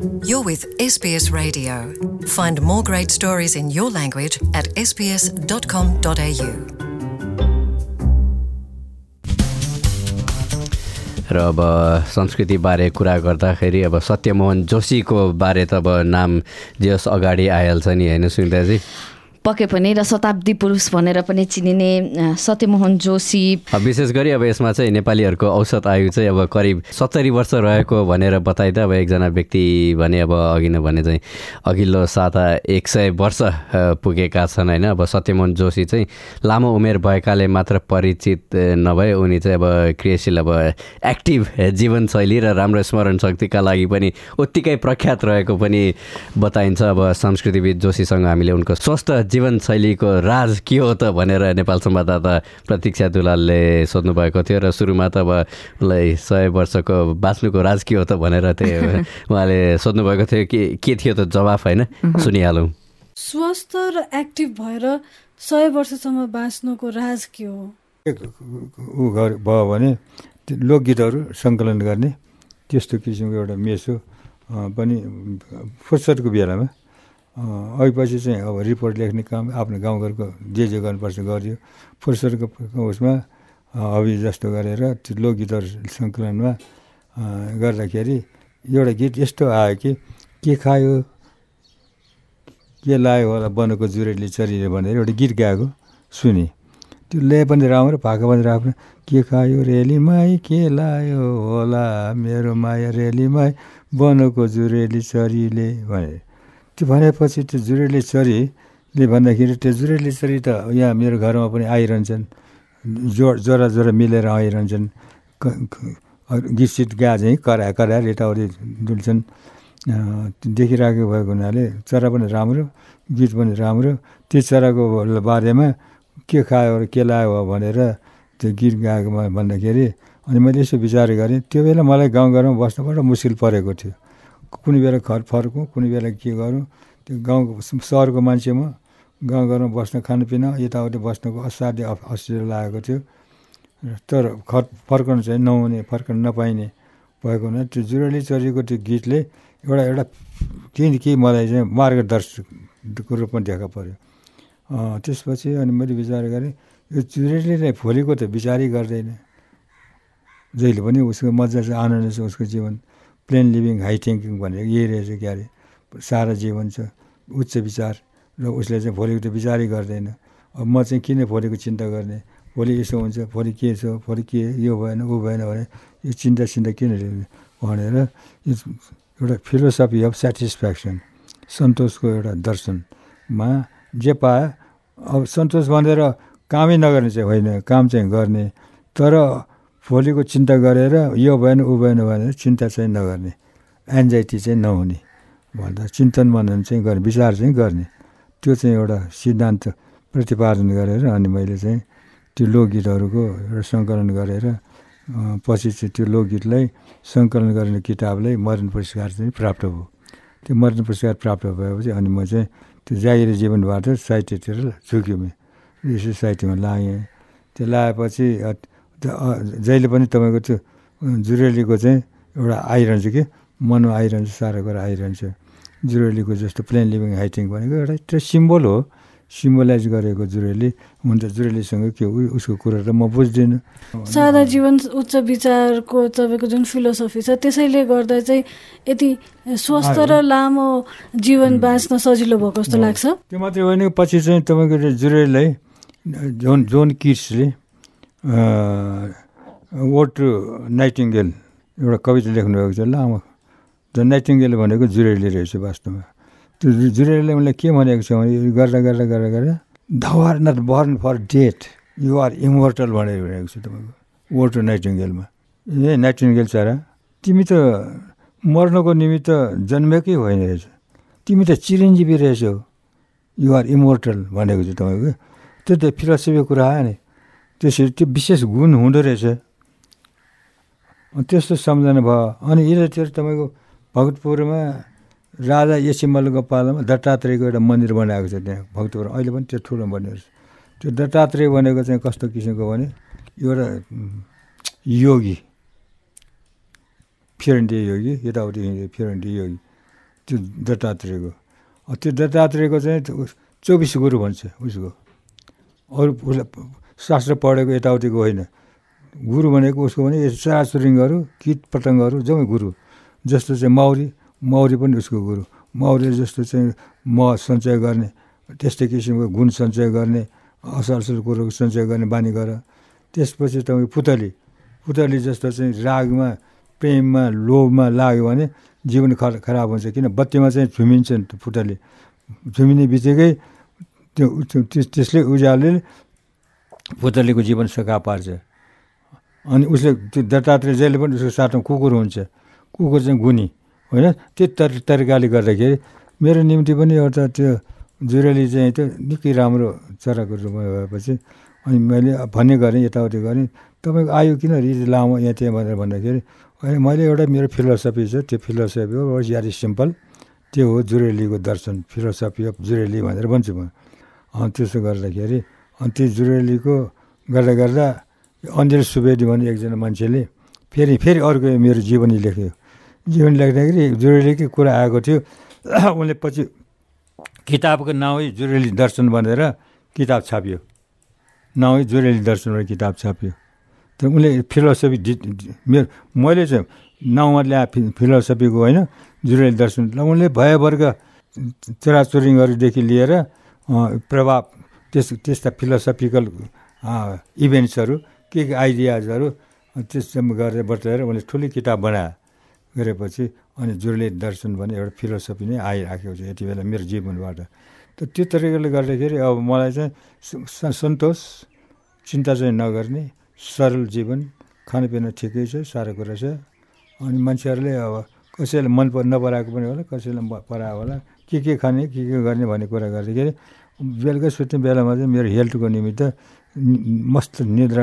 You're with SBS Radio. Find more great stories in your language at sbs.com.au. र अब संस्कृतिबारे कुरा गर्दाखेरि अब सत्यमोहन जोशीको बारे त अब नाम जस अगाडि आइहाल्छ नि होइन सुनिताजी? पक्कै पनि र शताब्दी पुरुष भनेर पनि चिनिने सत्यमोहन जोशी। विशेष गरी अब यसमा चाहिँ नेपालीहरूको औसत आयु चाहिँ अब करिब 70 वर्ष रहेको भनेर बताइदा अब एकजना व्यक्ति भने अब अघि नै भने चाहिँ अघिल्लो साता 100 वर्ष पुगेका छन् होइन। अब सत्यमोहन जोशी चाहिँ लामो उमेर भएकाले मात्र परिचित नभए उनी चाहिँ अब क्रियाशील अब एक्टिभ जीवनशैली र राम्रो स्मरण शक्तिका लागि पनि उत्तिकै प्रख्यात रहेको पनि बताइन्छ। अब संस्कृतिविद जोशीसँग हामीले उनको स्वस्थ जीवनशैलीको राज के हो त भनेर नेपाल संवाददाता प्रतीक्षा दुलालले सोध्नु भएको थियो र सुरुमा त अब उनलाई 100 वर्षको बाँच्नुको राज के हो त भनेर त्यो उहाँले सोध्नु भएको थियो के थियो त जवाफ होइन, सुनिहालौँ। स्वस्थ र एक्टिभ भएर 100 वर्षसम्म बाँच्नुको राज के हो? भयो भने लोकगीतहरू सङ्कलन गर्ने त्यस्तो किसिमको एउटा मेसो पनि फुर्सदको बेलामा अघिपछि चाहिँ अब रिपोर्ट लेख्ने काम आफ्नो गाउँघरको जे गर्नुपर्छ गरियो। फुर्सदको उसमा हबी जस्तो गरेर त्यो लोकगीतहरू सङ्कलनमा गर्दाखेरि एउटा गीत यस्तो आयो कि के खायो के लायो होला बनको जुरेली चरीले भनेर एउटा गीत गाएको सुने। त्यो ले पनि राम्रो भाका पनि राम्रो। के खायो रेलीमाई के लायो होला मेरो माया रेलीमाई बनको जुरेली चरीले भने। त्यो भनेपछि त्यो जुरेली चरीले भन्दाखेरि त्यो जुरेली चरी त यहाँ मेरो घरमा पनि आइरहन्छन्, जोरा मिलेर आइरहन्छन्। गीत सित गा चाहिँ कराएर यताउति डुल्छन्। देखिरहेको भएको हुनाले चरा पनि राम्रो, गीत पनि राम्रो। त्यो चराको बारेमा के खायो र के लायो भनेर त्यो गीत गाएकोमा भन्दाखेरि अनि मैले यसो विचार गरेँ। त्यो बेला मलाई गाउँघरमा बस्न बडो मुस्किल परेको थियो। कुनै बेला घर फर्कौँ, कुनै बेला के गरौँ। त्यो गाउँ सहरको मान्छे म, गाउँघरमा बस्न खानपिन यताउति बस्नको असाध्य असुविधा लागेको थियो। तर घर फर्कन चाहिँ नहुने, फर्कन नपाइने भएको हुनाले त्यो जुरेली चरीको त्यो गीतले एउटा केही मलाई चाहिँ मार्गदर्शकको रूपमा देखा पर्यो। त्यसपछि अनि मैले विचार गरेँ यो जुरेलीले भोलिको त विचारै गर्दैन। जहिले पनि उसको मजा छ, आनन्द छ उसको जीवन। प्लेन लिभिङ हाई थिङ्किङ भनेको यही रहेछ क्यारे। सारा जीवन छ, उच्च विचार र उसले चाहिँ भोलिको त विचारै गर्दैन। अब म चाहिँ किन भोलिको चिन्ता गर्ने, भोलि यसो हुन्छ, भोलि के छ, भोलि के यो भएन ऊ भएन भने यो चिन्ता किन लिने भनेर एउटा फिलोसफी अफ सेटिस्फ्याक्सन, सन्तोषको एउटा दर्शनमा जे पाए अब सन्तोष भनेर कामै नगर्ने चाहिँ होइन, काम चाहिँ गर्ने। तर भोलिको चिन्ता गरेर यो भएन ऊ भएन भनेर चिन्ता चाहिँ नगर्ने, एन्जाइटी चाहिँ नहुने भन्दा चिन्तन मनन चाहिँ गर्ने, विचार चाहिँ गर्ने। त्यो चाहिँ एउटा सिद्धान्त प्रतिपादन गरेर अनि मैले चाहिँ त्यो लोकगीतहरूको एउटा सङ्कलन गरेर पछि चाहिँ त्यो लोकगीतलाई सङ्कलन गर्ने किताबलाई मरण पुरस्कार चाहिँ प्राप्त भयो। त्यो मरण पुरस्कार प्राप्त भएपछि अनि म चाहिँ त्यो जागिरी जीवनबाट साहित्यतिर झुक्यो। यसो साहित्यमा लागेँ। त्यो लगाएपछि जहिले पनि तपाईँको त्यो जुरेलीको चाहिँ एउटा आइरहन्छ कि मनमा आइरहन्छ, सारा कुरा आइरहन्छ। जुरेलीको जस्तो प्लेन लिभिङ हाई थिङ्क भनेको एउटा त्यो सिम्बल हो, सिम्बलाइज गरेको जुरेली हुन्छ। जुरेलीसँग के उसको कुरा त म बुझ्दिनँ। सादा जीवन उच्च विचारको तपाईँको जुन फिलोसफी छ त्यसैले गर्दा चाहिँ यति स्वस्थ र लामो जीवन बाँच्न सजिलो भएको जस्तो लाग्छ। त्यो मात्रै होइन, पछि चाहिँ तपाईँको जुरेलीलाई जोन किट्सले वोड टु नाइटिङ्गेल एउटा कविता लेख्नुभएको छ लामो। द नाइटिङ्गेल भनेको जुरेली रहेछ वास्तवमा। त्यो जुरेलीले मलाई के भनेको छ भने गरेर thou art not born for death, you are immortal भनेर भनेको छ तपाईँको वोड टु नाइटिङ्गेलमा। ए नाइटिङ्गेल चरा, तिमी त मर्नको निमित्त जन्मेकै होइन रहेछ, तिमी त चिरञ्जीवी रहेछौ, यु आर इमोर्टल भनेको छ तपाईँको। त्यो त फिलोसफीको कुरा आयो नि। त्यसरी त्यो विशेष गुण हुँदो रहेछ। त्यस्तो सम्झना भयो। अनि यतातिर तपाईँको भक्तपुरमा राजा यसिमलको पालामा दत्तात्रेयको एउटा मन्दिर बनाएको छ त्यहाँ भक्तपुर। अहिले पनि त्यो ठुलो मन्दिर छ। त्यो दत्तात्रेय भनेको चाहिँ कस्तो किसिमको भने एउटा योगी, फिरन्टी योगी, यताउति फिरन्टी योगी त्यो दत्तात्रेयको। त्यो दत्तात्रेयको चाहिँ 24 गुरु भन्छ उसको। अरू उसलाई शास्त्र पढेको यताउतिको होइन। गुरु भनेको उसको भने चराचुरुङ्गहरू किट पतङ्गहरू जम्मै गुरु। जस्तो चाहिँ मौरी पनि उसको गुरु। मौरीले जस्तो चाहिँ मह सञ्चय गर्ने, त्यस्तै किसिमको गुण सञ्चय गर्ने, असल कुरो सञ्चय गर्ने बानी गर। त्यसपछि तपाईँको पुतली जस्तो चाहिँ रागमा, प्रेममा, लोभमा लाग्यो भने जीवन खराब हुन्छ। किन बत्तीमा चाहिँ झुमिन्छ नि त पुतली। झुमिने बित्तिकै त्यसले उज्यालोले पुतलीको जीवन सखा पार्छ। अनि उसले त्यो दत्तात्रेय जहिले पनि उसको साथमा कुकुर हुन्छ। कुकुर चाहिँ गुनी होइन। त्यो तरिकाले गर्दाखेरि मेरो निम्ति पनि एउटा त्यो जुरेली चाहिँ त्यो निकै राम्रो चराको रूपमा भएपछि अनि मैले भन्ने गरेँ, यताउति गरेँ, तपाईँको आयु किन रिज लामो यहाँ त्यहाँ भनेर भन्दाखेरि होइन, मैले एउटा मेरो फिलोसफी छ। त्यो फिलोसफी हो भेरी सिम्पल। त्यो हो जुरेलीको दर्शन, फिलोसफी अफ जुरेली भनेर भन्छु म। त्यसो गर्दाखेरि अनि त्यो जुरेलीको गर्दा गर्दा अनिल सुवेदी भन्ने एकजना मान्छेले फेरि अर्को मेरो जीवनी लेख्यो। जीवनी लेख्दाखेरि जुरेलीकै कुरा आएको थियो। उनले पछि किताबको नामै जुरेली दर्शन भनेर किताब छापियो। नामै जुरेली दर्शन भनेर किताब छापियो। तर उनले फिलोसफी मैले चाहिँ नाउँमा ल्याए फिलोसफीको होइन, जुरेली दर्शन। उनले भयवर्ग चराचुरुङ्गहरूदेखि लिएर प्रभाव त्यस्ता फिलोसफिकल इभेन्ट्सहरू के आइडियाजहरू त्यसमा गरेर बताएर उनले ठुलै किताब बनाए। गरेपछि अनि जुरेली दर्शन भन्ने एउटा फिलोसफी नै आइराखेको छ यति बेला मेरो जीवनबाट। त त्यो तरिकाले गर्दाखेरि अब मलाई चाहिँ सन्तोष, चिन्ता चाहिँ नगर्ने, सरल जीवन, खानापिना ठिकै छ, सारा कुरा छ। अनि मान्छेहरूले अब कसैलाई मन नपराएको पनि होला, कसैलाई परायो होला, के खाने के गर्ने भन्ने कुरा गर्दाखेरि बेलुका सुत्ने बेलामा चाहिँ मेरो हेल्थको निमित्त मस्त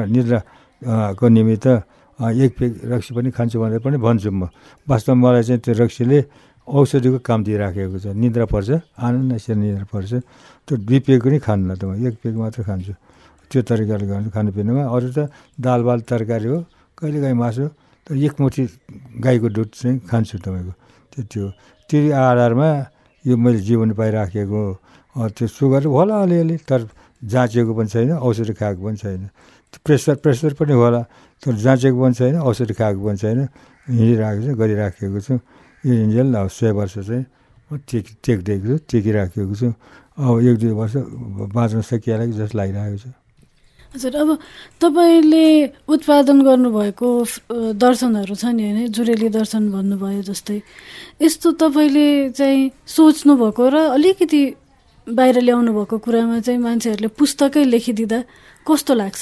निद्राको निमित्त एक पेग रक्सी पनि खान्छु भनेर पनि भन्छु म। वास्तवमा मलाई चाहिँ त्यो रक्सीले औषधिको काम दिइराखेको छ। निद्रा पर्छ, आनन्द निद्रा पर्छ। त्यो 2 पेग पनि खान्न त म, 1 पेग मात्र खान्छु। त्यो तरिकाले गर्छु खानापिनामा। अरू त दाल भात तरकारी हो, कहिलेकाहीँ मासु, तर 1 मुठी गाईको दुध चाहिँ खान्छु तपाईँको। त्यो आधारमा यो मैले जीवन पाइराखेको। त्यो सुगर होला अलिअलि, तर जाँचेको पनि छैन, औषधि खाएको पनि छैन। प्रेसर पनि होला, तर जाँचेको पनि छैन, औषधि खाएको पनि छैन। हिँडिरहेको छु, गरिराखेको छु। यो इन्जेल अब 100 वर्ष चाहिँ म टेकिदिएको छु, टेकिराखेको छु। अब 1-2 वर्ष बाँच्न सकिएला कि जस्तो लागिरहेको छ। हजुर, अब तपाईँले उत्पादन गर्नुभएको दर्शनहरू छ नि होइन, जुरेली दर्शन भन्नुभयो जस्तै, यस्तो तपाईँले चाहिँ सोच्नुभएको र अलिकति बाहिर ल्याउनु भएको कुरामा चाहिँ मान्छेहरूले पुस्तकै लेखिदिँदा कस्तो लाग्छ?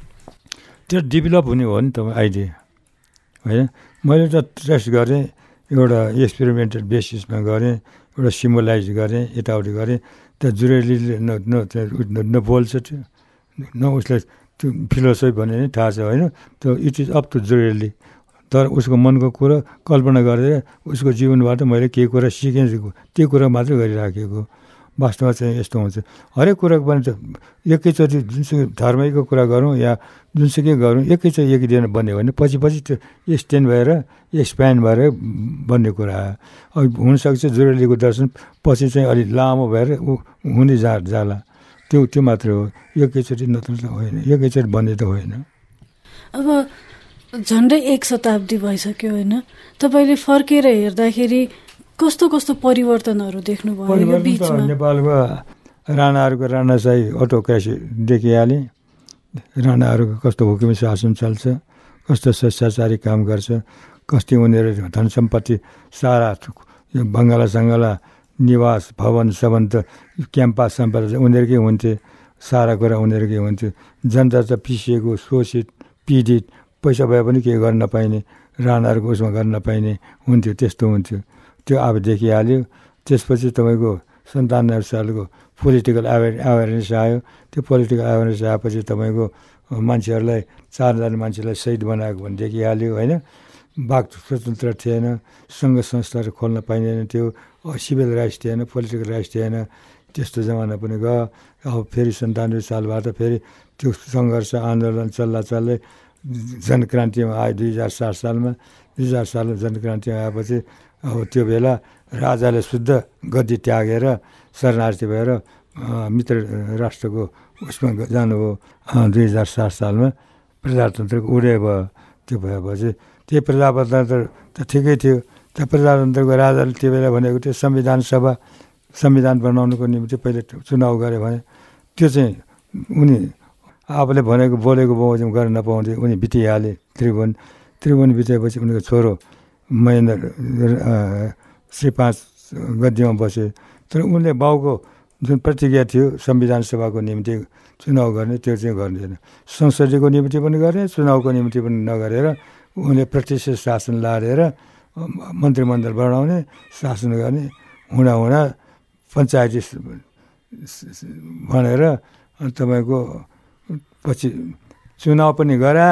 त्यो डेभलप हुने हो नि त आइडिया होइन। मैले त टेस्ट गरेँ, एउटा एक्सपेरिमेन्टल बेसिसमा गरेँ, एउटा सिम्बलाइज गरेँ, यताउति गरेँ। त्यो जुरेलीले न बोल्छ त्यो, न उसलाई त्यो फिलोसफी भन्ने नै थाहा छ होइन। त्यो इट इज अप टु जुरेली। तर उसको मनको कुरा कल्पना गरेर उसको जीवनबाट मैले केही कुरा सिकेँ, त्यो कुरा मात्रै गरिराखेको। वास्तवमा चाहिँ यस्तो हुन्छ हरेक कुराको पनि त एकैचोटि जुनसुकै धर्मैको कुरा गरौँ या जुनसुकै गरौँ एकैचोटि एक दिन बन्यो भने पछि त्यो एक्सटेन्ड भएर एक्सप्यान्ड भएर बन्ने कुरा हो। हुनसक्छ जुरेलीको दर्शन पछि चाहिँ अलिक लामो भएर हुने जाला, त्यो मात्रै हो। एकैचोटि नत्र होइन, एकैचोटि बन्ने त होइन। अब झन्डै 1 शताब्दी भइसक्यो होइन, तपाईँले फर्केर हेर्दाखेरि कस्तो परिवर्तनहरू देख्नुभयो यो बिचमा? नेपालमा राणाहरूको राणाशाही अटोक्रेसी देखिहालेँ। राणाहरूको कस्तो हुकुमी शासन चल्छ, कस्तो शिष्टाचारी काम गर्छ, कति उनीहरू धन सम्पत्ति सारा बङ्गाला निवास भवन सबन त क्याम्पस उनीहरूकै हुन्थे, सारा कुरा उनीहरूकै हुन्थ्यो। जनता त पिसिएको, शोषित, पीडित, पैसा भए पनि केही गर्न नपाइने, राणाहरूको उसमा गर्न नपाइने हुन्थ्यो, त्यस्तो हुन्थ्यो। त्यो अब देखिहाल्यो। त्यसपछि तपाईँको 97 सालको पोलिटिकल अवेरनेस आयो। त्यो पोलिटिकल अवेरनेस आएपछि तपाईँको मान्छेहरूलाई 4 मान्छेलाई शहीद बनाएको भन्ने देखिहाल्यो होइन। वाक स्वतन्त्र थिएन, सङ्घ संस्थाहरू खोल्न पाइँदैन थियो, सिभिल राइट्स थिएन, पोलिटिकल राइट्स थिएन। त्यस्तो जमाना पनि गयो। अब फेरि 97 सालबाट फेरि त्यो सङ्घर्ष आन्दोलन चल्दै जनक्रान्तिमा आयो 2007 सालमा। 2007 सालमा जनक्रान्ति आएपछि अब त्यो बेला राजाले शुद्ध गद्दी त्यागेर शरणार्थी भएर मित्र राष्ट्रको उसमा जानुभयो 2007 सालमा प्रजातन्त्रको उदय भयो। त्यो भएपछि त्यही प्रजातन्त्र त ठिकै थियो। त्यो प्रजातन्त्रको राजाले त्यो बेला भनेको थियो संविधान बनाउनुको निम्ति पहिले चुनाव गरे भने त्यो चाहिँ उनी आफूले भनेको बोलेको बमोजिम गर्न नपाउँथे। उनी बितिहाले त्रिभुवन बितेपछि उनीको छोरो महेन्द्र श्री 5 गद्दीमा बसे। तर उनले बाउको जुन प्रतिज्ञा थियो संविधान सभाको निम्ति चुनाव गर्ने त्यो चाहिँ गर्दैन। संसदीयको निम्ति पनि गर्ने चुनावको निम्ति पनि नगरेर उनले प्रतिष्ठित शासन लाएर मन्त्रीमण्डल बनाउने शासन गर्ने हुँदा पञ्चायती भनेर तपाईँको पछि चुनाव पनि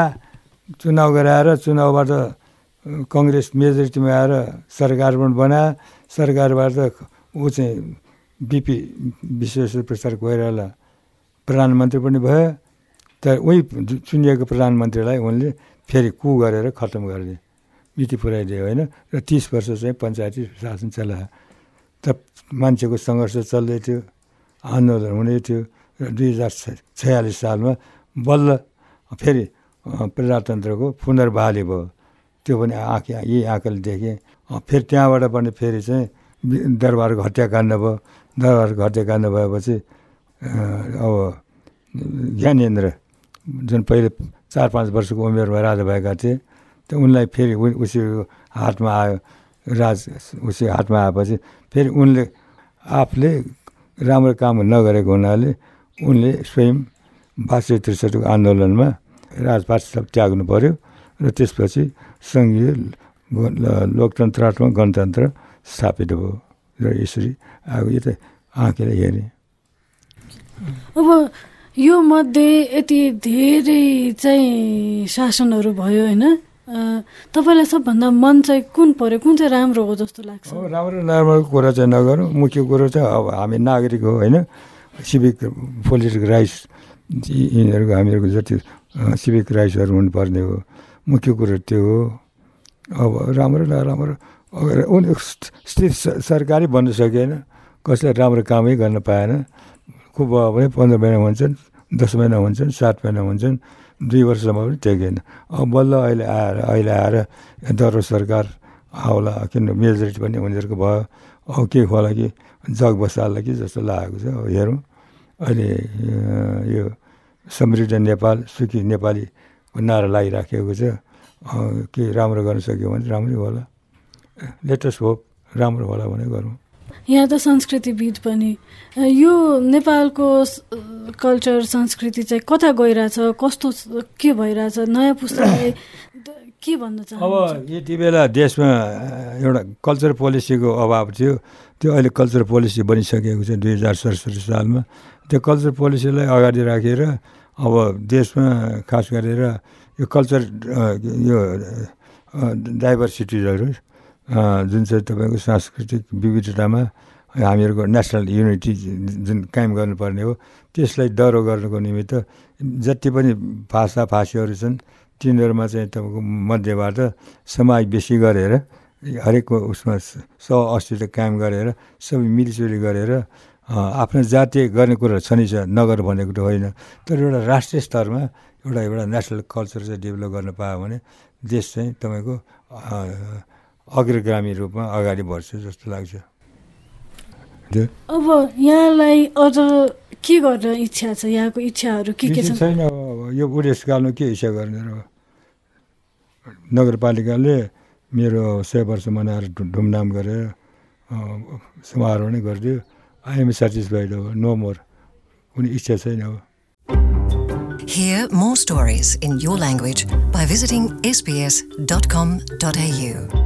गराएर चुनावबाट कङ्ग्रेस मेजोरिटीमा आएर सरकार पनि बनायो। सरकारबाट ऊ चाहिँ बिपी विश्वेश्वर प्रसाद कोइराला प्रधानमन्त्री पनि भयो। तर उही चुनिएको प्रधानमन्त्रीलाई उनले फेरि कु गरेर खत्तम गरिदिए, मिति पुऱ्याइदियो होइन। र 30 वर्ष चाहिँ पञ्चायती शासन चलायो। त मान्छेको सङ्घर्ष चल्दै थियो, आन्दोलन हुँदै थियो। र 2046 सालमा बल्ल फेरि प्रजातन्त्रको पुनर्बहाली भयो। त्यो पनि यही आँखाले देखेँ। फेरि त्यहाँबाट पनि फेरि चाहिँ दरबारको हत्याकाण्ड भयो। दरबारको हत्याकाण्ड भएपछि अब ज्ञानेन्द्र जुन पहिले 4-5 वर्षको उमेरमा राजा भएका थिए, त उनलाई फेरि उसको हातमा आयो। उसको हातमा आएपछि फेरि उनले आफूले राम्रो काम नगरेको हुनाले उनले स्वयं 62-63 आन्दोलनमा राजपाट सब त्याग्नु पर्यो। र त्यसपछि सङ्घीय लोकतन्त्रात्मक गणतन्त्र स्थापित भयो। र यसरी अब यो त आँखेले हेरेँ। अब यो मध्ये यति धेरै चाहिँ शासनहरू भयो होइन, तपाईँलाई सबभन्दा मन चाहिँ कुन पर्यो, कुन चाहिँ राम्रो हो जस्तो लाग्छ? राम्रो नराम्रो कुरा चाहिँ नगरौँ। मुख्य कुरो चाहिँ अब हामी नागरिक हो होइन। सिभिक पोलिटिकल राइट्स यिनीहरूको हामीहरूको जति सिभिक राइट्सहरू हुनुपर्ने हो। मुख्य कुरो त्यो हो। अब राम्रो नराम्रो उनी सरकारी बन्न सकेन, कसैलाई राम्रो कामै गर्न पाएन। खुब भयो भने 15 महिना हुन्छन्, 10 महिना हुन्छन्, 7 महिना हुन्छन्, 2 वर्षसम्म पनि टेकेन। अब बल्ल अहिले आएर दरो सरकार आउला, किन मेजोरिटी पनि उनीहरूको भयो। अब के होला कि जग बसाल्ला कि जस्तो लागेको छ। अब हेरौँ अहिले यो समृद्ध नेपाल सुखी नेपालीको नारा लागिराखेको छ। के राम्रो गर्न सक्यो भने राम्रै होला। लेटेस्ट होप राम्रो होला भने गरौँ। यहाँ त संस्कृतिविद पनि यो नेपालको कल्चर संस्कृति चाहिँ कता गइरहेछ, कस्तो के भइरहेछ, नयाँ पुस्ताले के भन्न चाहन्छ? अब यति बेला देशमा एउटा कल्चर पोलिसीको अभाव थियो। त्यो अहिले कल्चर पोलिसी बनिसकेको छ 2067 सालमा। त्यो कल्चर पोलिसीलाई अगाडि राखेर अब देशमा खास गरेर यो कल्चर यो डाइभर्सिटिजहरू जुन चाहिँ तपाईँको सांस्कृतिक विविधतामा हामीहरूको नेसनल युनिटी जुन कायम गर्नुपर्ने हो, त्यसलाई डह्रो गर्नुको निमित्त जति पनि भाषाभाषीहरू छन् तिनीहरूमा चाहिँ तपाईँको मध्येबाट समावेशी गरेर हरेक उसमा अस्तित्व कायम गरेर सबै मिलिजुली गरेर आफ्नो जातीय गर्ने कुरा छ नि छ नगर भनेको त होइन। तर एउटा राष्ट्रिय स्तरमा एउटा नेसनल कल्चर चाहिँ डेभलप गर्न पायो भने देश चाहिँ तपाईँको अग्रगामी रूपमा अगाडि बढ्छ जस्तो लाग्छ। अब यहाँलाई अझ के गर्न इच्छा छ? यहाँको इच्छाहरू के छ? छैन। यो बुढेसकालमा के इच्छा गर्ने र? नगरपालिकाले मेरो 100 वर्ष मनाएर धुमधाम गरेर समारोह नै गरिदियो। I am satisfied. No more. कुनै इच्छा छैन हो। Hear more stories in your language by visiting sbs.com.au.